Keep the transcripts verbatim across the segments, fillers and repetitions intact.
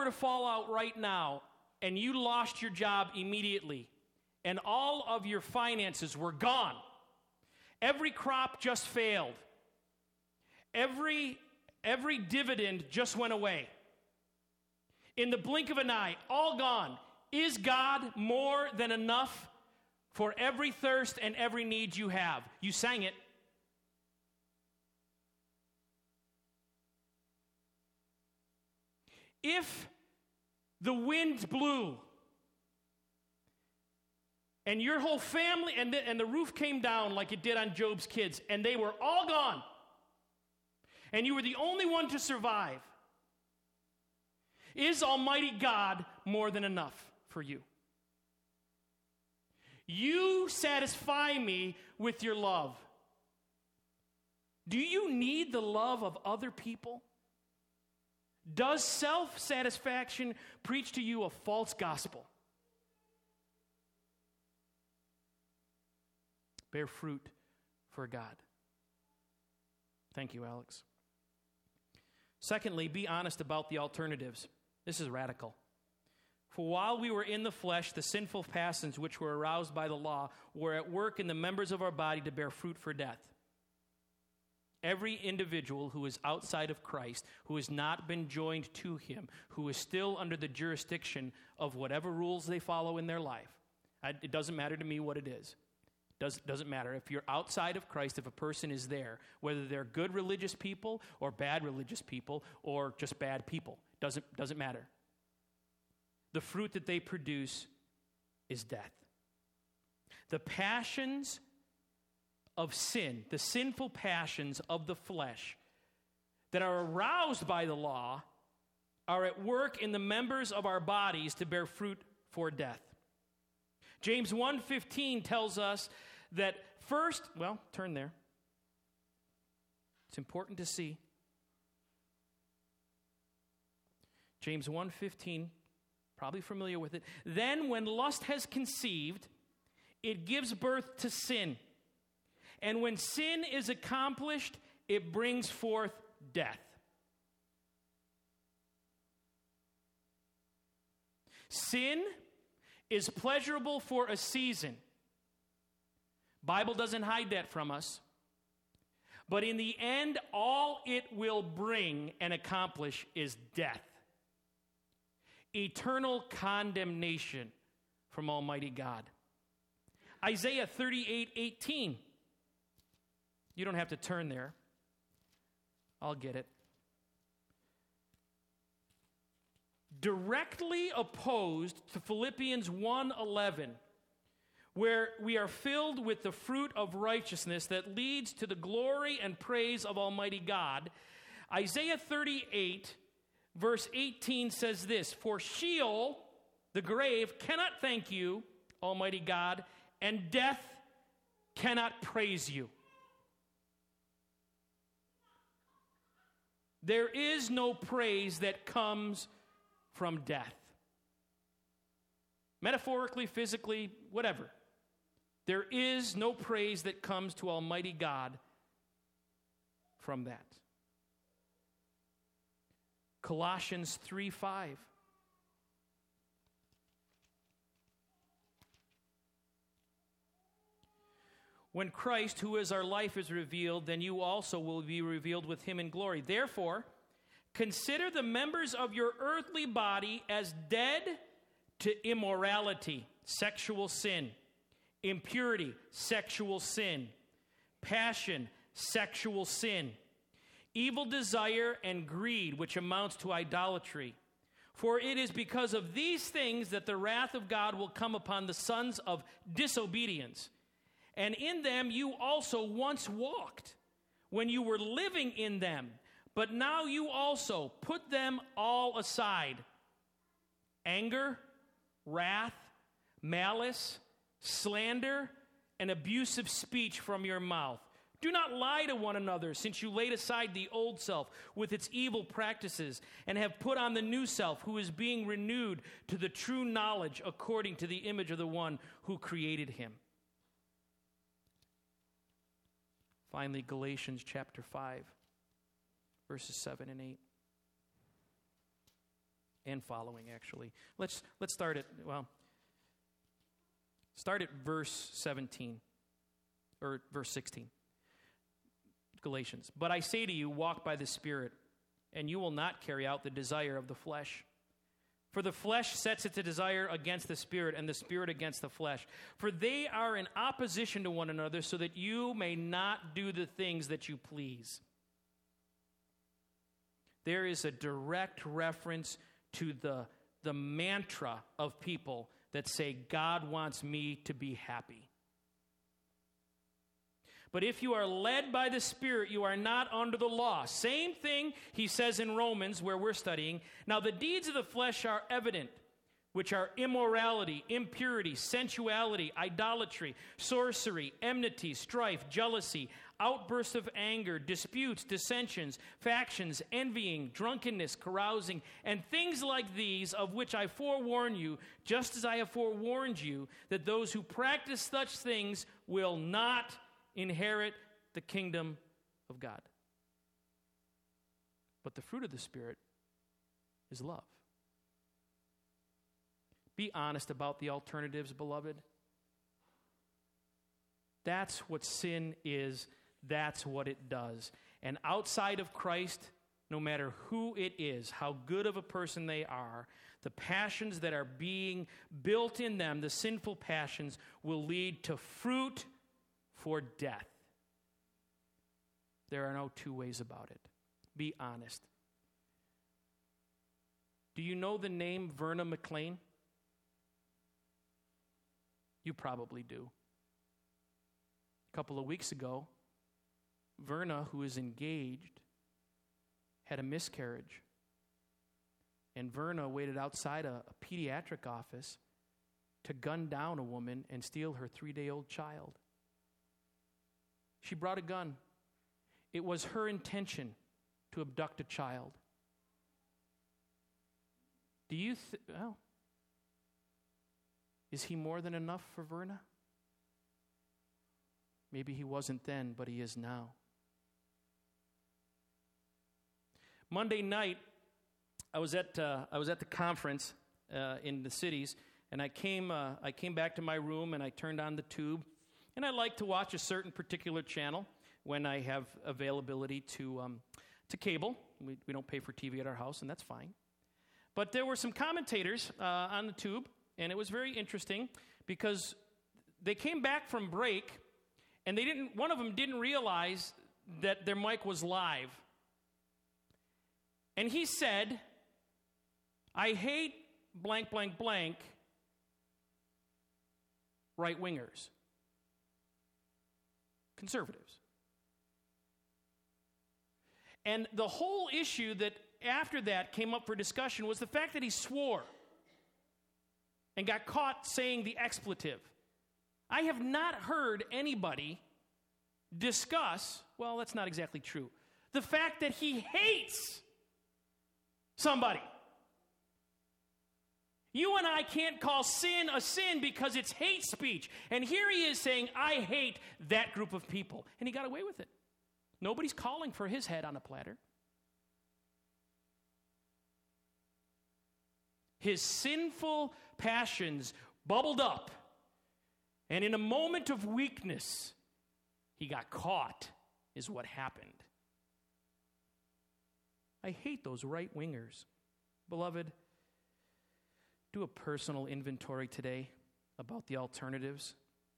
to fall out right now and you lost your job immediately and all of your finances were gone, every crop just failed, every, every dividend just went away, in the blink of an eye, all gone, is God more than enough for every thirst and every need you have? You sang it. If the wind blew and your whole family and the, and the roof came down like it did on Job's kids and they were all gone and you were the only one to survive, is Almighty God more than enough for you? You satisfy me with your love. Do you need the love of other people? Does self-satisfaction preach to you a false gospel? Bear fruit for God. Thank you, Alex. Secondly, be honest about the alternatives. This is radical. For while we were in the flesh, the sinful passions which were aroused by the law were at work in the members of our body to bear fruit for death. Every individual who is outside of Christ, who has not been joined to him, who is still under the jurisdiction of whatever rules they follow in their life, it doesn't matter to me what it is. Does, doesn't matter. If you're outside of Christ, if a person is there, whether they're good religious people or bad religious people or just bad people, doesn't, doesn't matter. The fruit that they produce is death. The passions of sin, the sinful passions of the flesh that are aroused by the law are at work in the members of our bodies to bear fruit for death. James one fifteen tells us that first, well, turn there. It's important to see. James one fifteen, probably familiar with it. Then when lust has conceived, it gives birth to sin. And when sin is accomplished, it brings forth death. Sin is pleasurable for a season. Bible doesn't hide that from us. But in the end, all it will bring and accomplish is death. Eternal condemnation from Almighty God. Isaiah thirty-eight eighteen. You don't have to turn there. I'll get it. Directly opposed to Philippians one eleven, where we are filled with the fruit of righteousness that leads to the glory and praise of Almighty God, Isaiah thirty-eight, verse eighteen says this, "For Sheol, the grave, cannot thank you, Almighty God, and death cannot praise you." There is no praise that comes from death. Metaphorically, physically, whatever. There is no praise that comes to Almighty God from that. Colossians three five. When Christ, who is our life, is revealed, then you also will be revealed with him in glory. Therefore, consider the members of your earthly body as dead to immorality, sexual sin, impurity, sexual sin, passion, sexual sin, evil desire, and greed, which amounts to idolatry. For it is because of these things that the wrath of God will come upon the sons of disobedience. And in them you also once walked when you were living in them. But now you also put them all aside. Anger, wrath, malice, slander, and abusive speech from your mouth. Do not lie to one another, since you laid aside the old self with its evil practices and have put on the new self, who is being renewed to the true knowledge according to the image of the one who created him. Finally, Galatians chapter five, verses seven and eight. and following, actually. Let's let's start at, well, start at verse seventeen, or verse sixteen. Galatians. But I say to you, walk by the Spirit, and you will not carry out the desire of the flesh. For the flesh sets its desire against the Spirit, and the Spirit against the flesh. For they are in opposition to one another, so that you may not do the things that you please. There is a direct reference to the, the mantra of people that say, God wants me to be happy. But if you are led by the Spirit, you are not under the law. Same thing he says in Romans, where we're studying. Now the deeds of the flesh are evident, which are immorality, impurity, sensuality, idolatry, sorcery, enmity, strife, jealousy, outbursts of anger, disputes, dissensions, factions, envying, drunkenness, carousing, and things like these, of which I forewarn you, just as I have forewarned you, that those who practice such things will not inherit the kingdom of God. But the fruit of the Spirit is love. Be honest about the alternatives, beloved. That's what sin is. That's what it does. And outside of Christ, no matter who it is, how good of a person they are, the passions that are being built in them, the sinful passions, will lead to fruit for death. There are no two ways about it. Be honest. Do you know the name Verna McLean? You probably do. A couple of weeks ago, Verna, who is engaged, had a miscarriage. And Verna waited outside a, a pediatric office to gun down a woman and steal her three-day-old child. She brought a gun. It was her intention to abduct a child. Do you think, well, is he more than enough for Verna? Maybe he wasn't then, but he is now. Monday night, I was at uh, I was at the conference uh, in the cities, and I came uh, I came back to my room and I turned on the tube. And I like to watch a certain particular channel when I have availability to um, to cable. We, we don't pay for T V at our house, and that's fine. But there were some commentators uh, on the tube, and it was very interesting because they came back from break, and they didn't. One of them didn't realize that their mic was live. And he said, "I hate blank, blank, blank right-wingers. Conservatives." And the whole issue that after that came up for discussion was the fact that he swore and got caught saying the expletive. I have not heard anybody discuss, well, that's not exactly true, the fact that he hates somebody. You and I can't call sin a sin because it's hate speech. And here he is saying, I hate that group of people. And he got away with it. Nobody's calling for his head on a platter. His sinful passions bubbled up. And in a moment of weakness, he got caught, is what happened. I hate those right-wingers. Beloved, do a personal inventory today about the alternatives.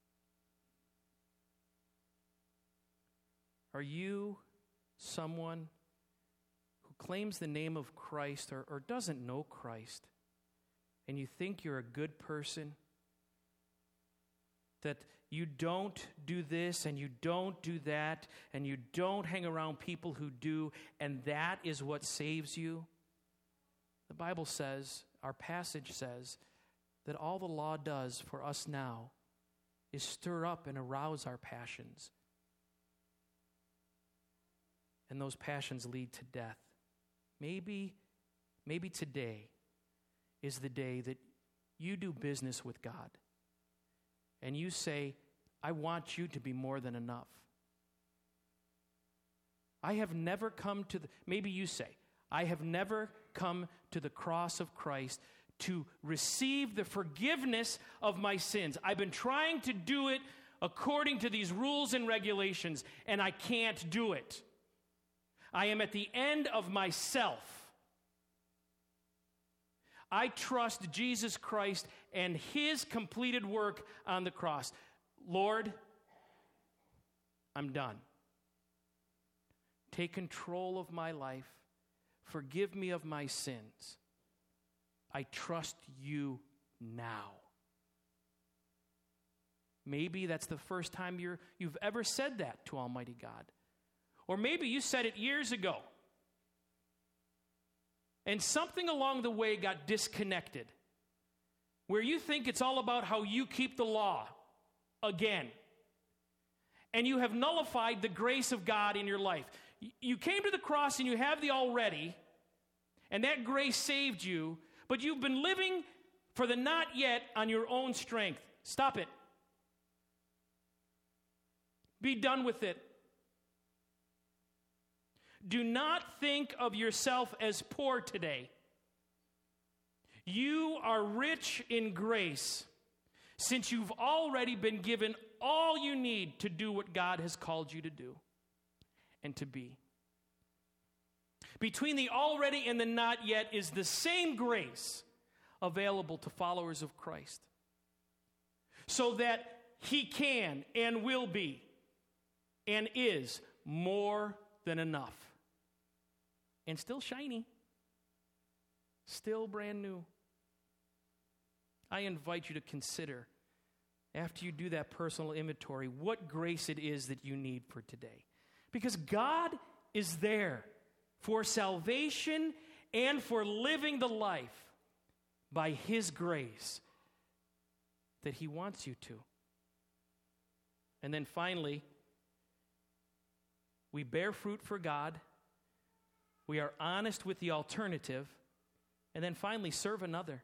Are you someone who claims the name of Christ or, or doesn't know Christ, and you think you're a good person? That you don't do this and you don't do that and you don't hang around people who do, and that is what saves you? The Bible says, our passage says, that all the law does for us now is stir up and arouse our passions. And those passions lead to death. Maybe, maybe today is the day that you do business with God. And you say, I want you to be more than enough. I have never come to the, maybe you say, I have never come to the cross of Christ to receive the forgiveness of my sins. I've been trying to do it according to these rules and regulations, and I can't do it. I am at the end of myself. I trust Jesus Christ and his completed work on the cross. Lord, I'm done. Take control of my life. Forgive me of my sins. I trust you now. Maybe that's the first time you're, you've ever said that to Almighty God. Or maybe you said it years ago. And something along the way got disconnected, where you think it's all about how you keep the law again. And you have nullified the grace of God in your life. You came to the cross and you have the already, and that grace saved you, but you've been living for the not yet on your own strength. Stop it. Be done with it. Do not think of yourself as poor today. You are rich in grace, since you've already been given all you need to do what God has called you to do and to be. Between the already and the not yet is the same grace available to followers of Christ, so that he can and will be and is more than enough. And still shiny. Still brand new. I invite you to consider, after you do that personal inventory, what grace it is that you need for today. Because God is there for salvation and for living the life by his grace that he wants you to. And then finally, we bear fruit for God. We are honest with the alternative. And then finally, serve another.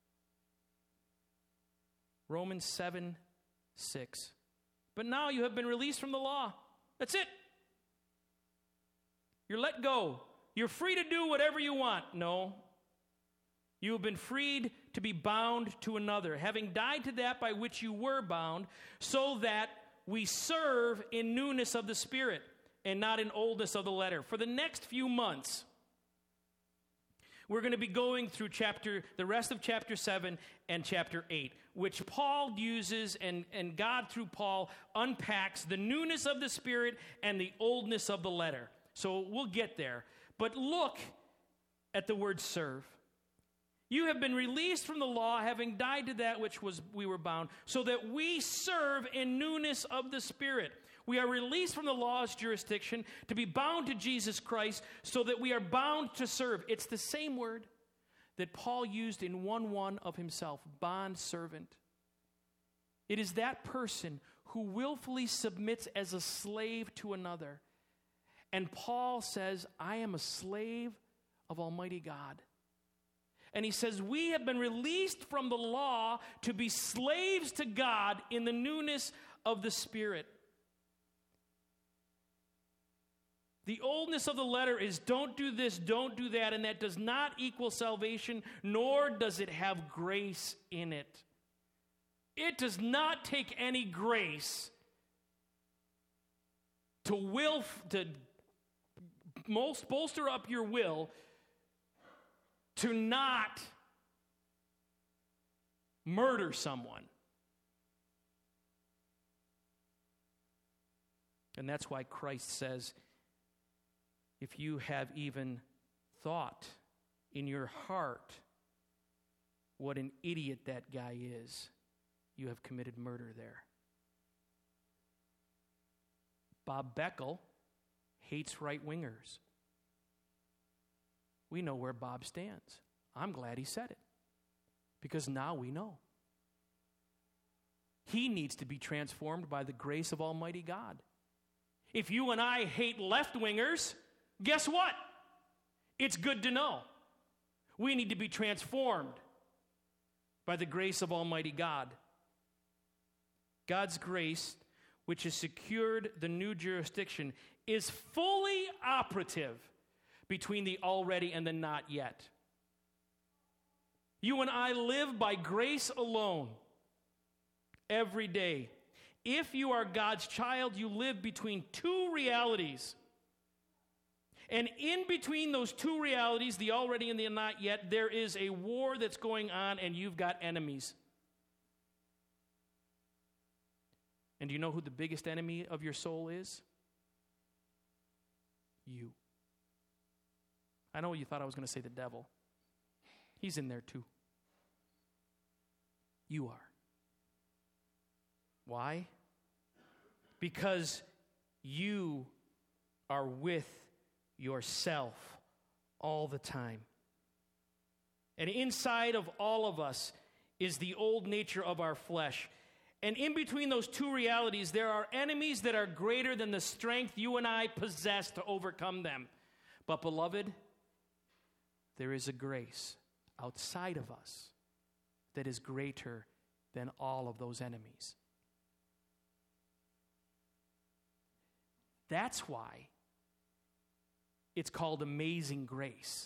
Romans seven, six. But now you have been released from the law. That's it. You're let go. You're free to do whatever you want. No. You have been freed to be bound to another, having died to that by which you were bound, so that we serve in newness of the Spirit and not in oldness of the letter. For the next few months, we're going to be going through chapter, the rest of chapter seven and chapter eight, which Paul uses, and, and God through Paul unpacks the newness of the Spirit and the oldness of the letter. So we'll get there. But look at the word serve. You have been released from the law, having died to that which was we were bound, so that we serve in newness of the Spirit. We are released from the law's jurisdiction to be bound to Jesus Christ, so that we are bound to serve. It's the same word that Paul used in one one of himself, bond servant. It is that person who willfully submits as a slave to another. And Paul says, I am a slave of Almighty God. And he says, we have been released from the law to be slaves to God in the newness of the Spirit. The oldness of the letter is don't do this, don't do that, and that does not equal salvation, nor does it have grace in it. It does not take any grace to will, to most bolster up your will to not murder someone. And that's why Christ says, if you have even thought in your heart what an idiot that guy is, you have committed murder there. Bob Beckel hates right-wingers. We know where Bob stands. I'm glad he said it, because now we know. He needs to be transformed by the grace of Almighty God. If you and I hate left-wingers, guess what? It's good to know. We need to be transformed by the grace of Almighty God. God's grace, which has secured the new jurisdiction, is fully operative between the already and the not yet. You and I live by grace alone every day. If you are God's child, you live between two realities. And in between those two realities, the already and the not yet, there is a war that's going on, and you've got enemies. And do you know who the biggest enemy of your soul is? You. I know you thought I was going to say the devil. He's in there too. You are. Why? Because you are with yourself all the time. And inside of all of us is the old nature of our flesh. And in between those two realities, there are enemies that are greater than the strength you and I possess to overcome them. But beloved, there is a grace outside of us that is greater than all of those enemies. That's why it's called amazing grace.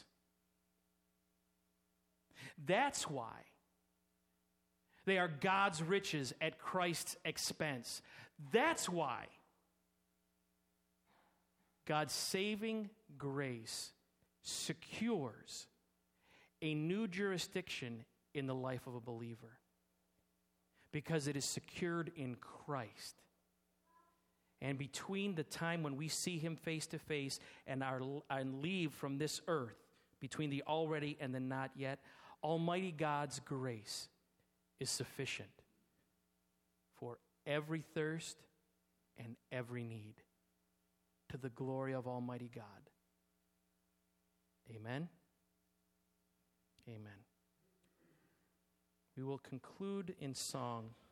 That's why they are God's riches at Christ's expense. That's why God's saving grace secures a new jurisdiction in the life of a believer, because it is secured in Christ. And between the time when we see him face to face and our and leave from this earth, between the already and the not yet, Almighty God's grace is sufficient for every thirst and every need, to the glory of Almighty God. Amen. Amen. We will conclude in song.